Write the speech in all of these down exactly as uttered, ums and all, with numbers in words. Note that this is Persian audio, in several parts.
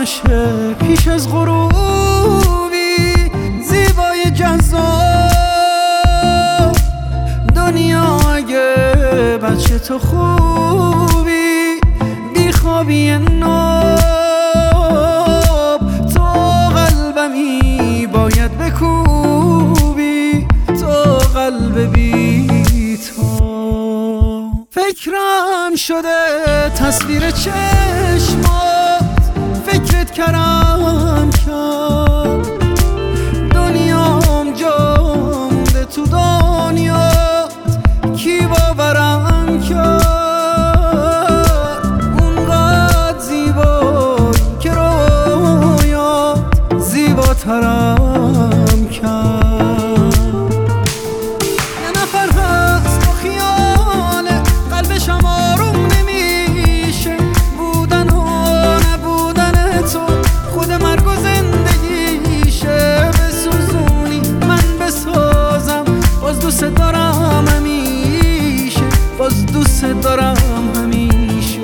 باشه پیش از غروبی زیبای جذاب دنیا اگه بچه تو خوبی بیخوابی ناب تو قلبمی باید بکوبی تو قلب بی تو فکرم شده تصویر چشمات فکرت کردم کرد دنیام جامده تو دنیات کی باورم کرد اونقدر زیبایی که رویات زیباترم کرد یه نفر هست با خیال قلبشم آروم نمیشه بودن و نبودن تو خود مرگ و زندگیشه بسوزونی من بسازم باز دوست دارم همیشه باز دوست دارم همیشه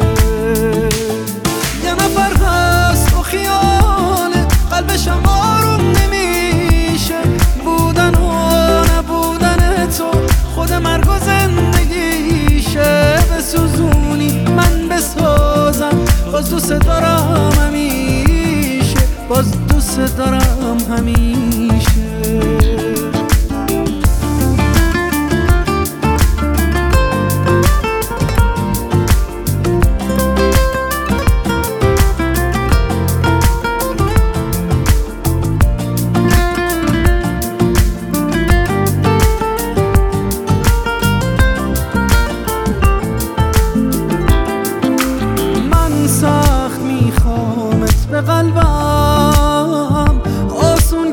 یه نفر هست با خیال قلبشم آروم نمیشه بودن و نبودن تو خود مرگ و زندگیشه بسوزونی من بسازم باز دوست دارم همیشه باز دوست دارم همیشه به قلبم آسون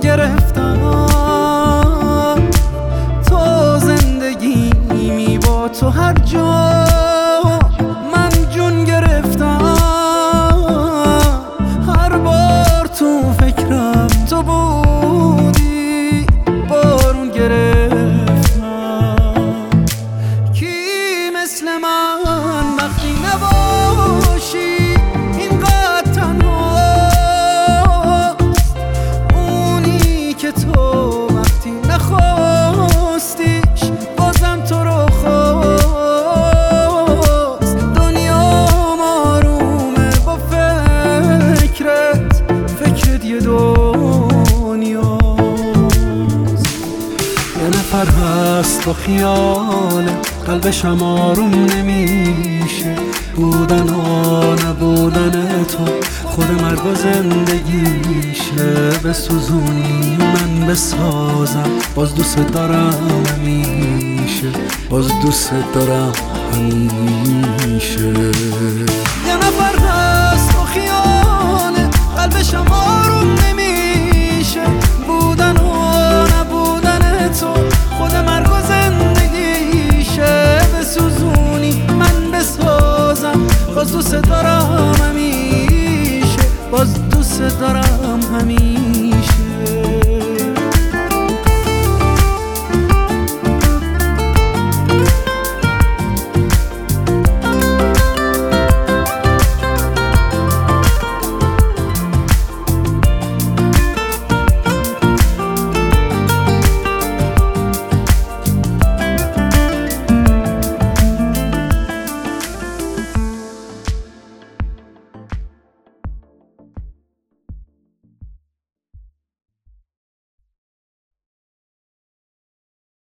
گرفتم تو زندگی می با تو هر جا من جون گرفتم هر بار تو فکرم تو بودی بارون گرفتم کی مثل من وقتی نباشی نفر هست با خیال قلبشم آروم نمیشه بودن و نبودن تو خود مرگ و زندگیشه بسوزونی من بسازم باز دوست دارم همیشه باز دوست دارم همیشه یه نفر هست با خیال قلبشم آروم نمیشه بودن و نبودن تو خود مرگ و زندگیشه بسوزونی من بسازم باز دوست دارم همیشه باز دوست دارم همیشه